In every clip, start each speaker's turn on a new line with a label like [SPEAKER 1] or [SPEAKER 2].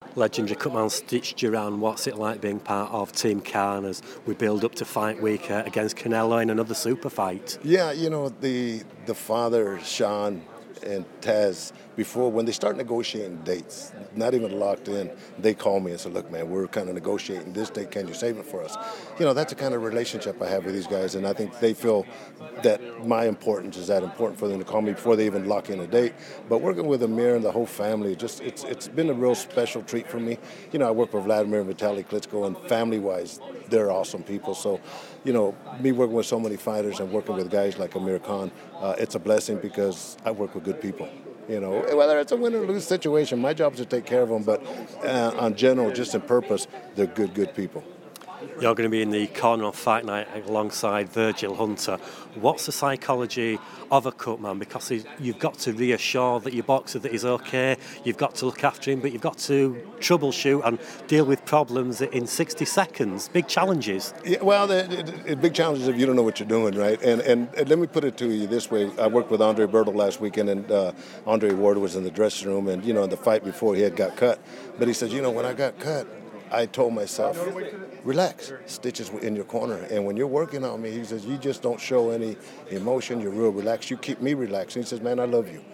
[SPEAKER 1] Legendary Cutman Stitch Duran, what's it like being part of Team Khan as we build up to fight week against Canelo in another super fight?
[SPEAKER 2] Yeah, the father, Sean, and Taz, before, when they start negotiating dates, not even locked in, they call me and say, look, man, we're kind of negotiating this date. Can you save it for us? That's the kind of relationship I have with these guys, and I think they feel that my importance is that important for them to call me before they even lock in a date. But working with Amir and the whole family, it's been a real special treat for me. I work with Vladimir and Vitaly Klitschko, and family-wise, they're awesome people. So, me working with so many fighters and working with guys like Amir Khan, it's a blessing because I work with good people. Whether it's a win or lose situation, my job is to take care of them. But on general, just in purpose, they're good people.
[SPEAKER 1] You're going to be in the corner of Fight Night alongside Virgil Hunter. What's the psychology of a cutman? Because you've got to reassure that your boxer that he's okay, you've got to look after him, but you've got to troubleshoot and deal with problems in 60 seconds. Big challenges.
[SPEAKER 2] Yeah, well, the big challenges if you don't know what you're doing, right? And let me put it to you this way. I worked with Andre Bertel last weekend, and Andre Ward was in the dressing room, and, in the fight before he had got cut. But he said, when I got cut, I told myself, relax, Stitch is in your corner. And when you're working on me, he says, you just don't show any emotion, you're real relaxed, you keep me relaxed. And he says, man, I love you,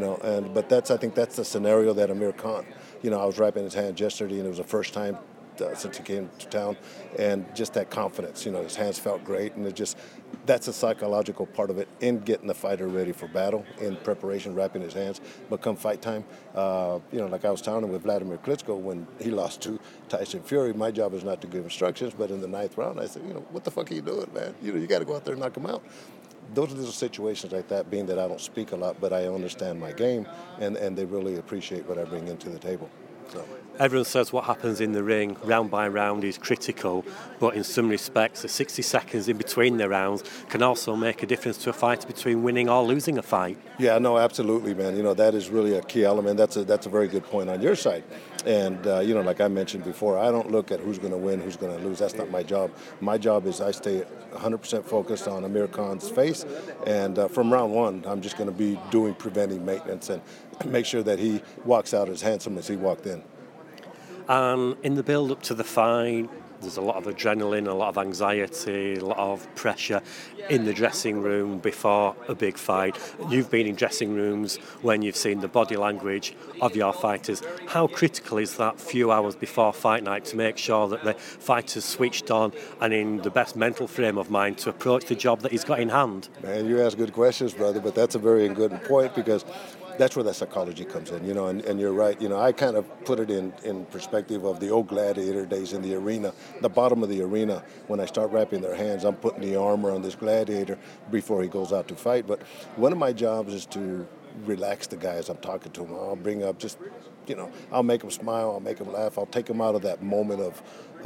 [SPEAKER 2] but I think that's the scenario that Amir Khan, I was wrapping his hand yesterday, and it was the first time since he came to town, and just that confidence, his hands felt great, and that's a psychological part of it in getting the fighter ready for battle, in preparation, wrapping his hands. But come fight time, like I was telling him with Vladimir Klitschko when he lost to Tyson Fury, my job is not to give instructions, but in the 9th round, I said, what the fuck are you doing, man? You got to go out there and knock him out. Those are little situations like that, being that I don't speak a lot, but I understand my game, and they really appreciate what I bring into the table. So.
[SPEAKER 1] Everyone says what happens in the ring round by round is critical, but in some respects the 60 seconds in between the rounds can also make a difference to a fight between winning or losing a fight.
[SPEAKER 2] Yeah, no, absolutely, man. That is really a key element. That's a very good point on your side. And, like I mentioned before, I don't look at who's going to win, who's going to lose. That's not my job. My job is I stay 100% focused on Amir Khan's face. And from round one, I'm just going to be doing preventive maintenance and make sure that he walks out as handsome as he walked in.
[SPEAKER 1] And in the build-up to the fight, there's a lot of adrenaline, a lot of anxiety, a lot of pressure in the dressing room before a big fight. You've been in dressing rooms when you've seen the body language of your fighters. How critical is that few hours before fight night to make sure that the fighter's switched on and in the best mental frame of mind to approach the job that he's got in hand?
[SPEAKER 2] Man, you ask good questions, brother, but that's a very good point because that's where that psychology comes in, and you're right. I kind of put it in perspective of the old gladiator days in the arena. The bottom of the arena, when I start wrapping their hands, I'm putting the armor on this gladiator before he goes out to fight. But one of my jobs is to relax the guys I'm talking to them. I'll bring up just, I'll make them smile, I'll make them laugh, I'll take them out of that moment of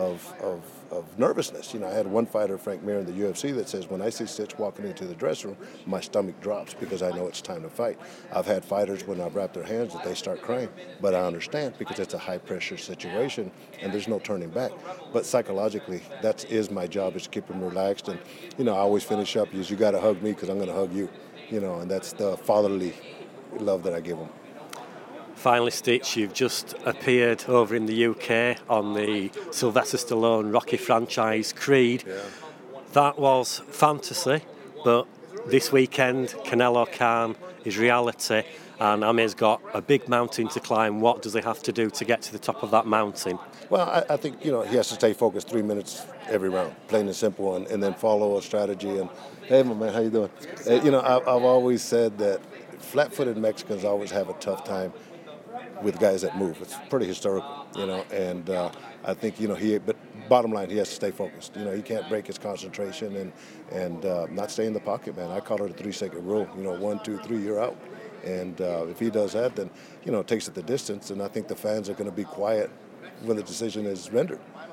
[SPEAKER 2] nervousness. I had one fighter, Frank Mir, in the UFC that says, when I see Stitch walking into the dressing room, my stomach drops because I know it's time to fight. I've had fighters when I've wrapped their hands that they start crying, but I understand because it's a high-pressure situation and there's no turning back. But psychologically, that is my job, is to keep them relaxed. And, I always finish up, you got to hug me because I'm going to hug you, and that's the fatherly love that I give them.
[SPEAKER 1] Finally, Stitch, you've just appeared over in the UK on the Sylvester Stallone Rocky franchise, Creed.
[SPEAKER 2] Yeah.
[SPEAKER 1] That was fantasy, but this weekend, Canelo Khan is reality, and Amir's got a big mountain to climb. What does he have to do to get to the top of that mountain?
[SPEAKER 2] Well, I think, he has to stay focused 3 minutes every round, plain and simple, and then follow a strategy. And, hey, my man, how you doing? I've always said that flat-footed Mexicans always have a tough time with guys that move. It's pretty historical, and I think, but bottom line, he has to stay focused. He can't break his concentration and not stay in the pocket, man. I call it a 3-second rule. 1, 2, 3, you're out. And if he does that, then, it takes it the distance, and I think the fans are going to be quiet when the decision is rendered.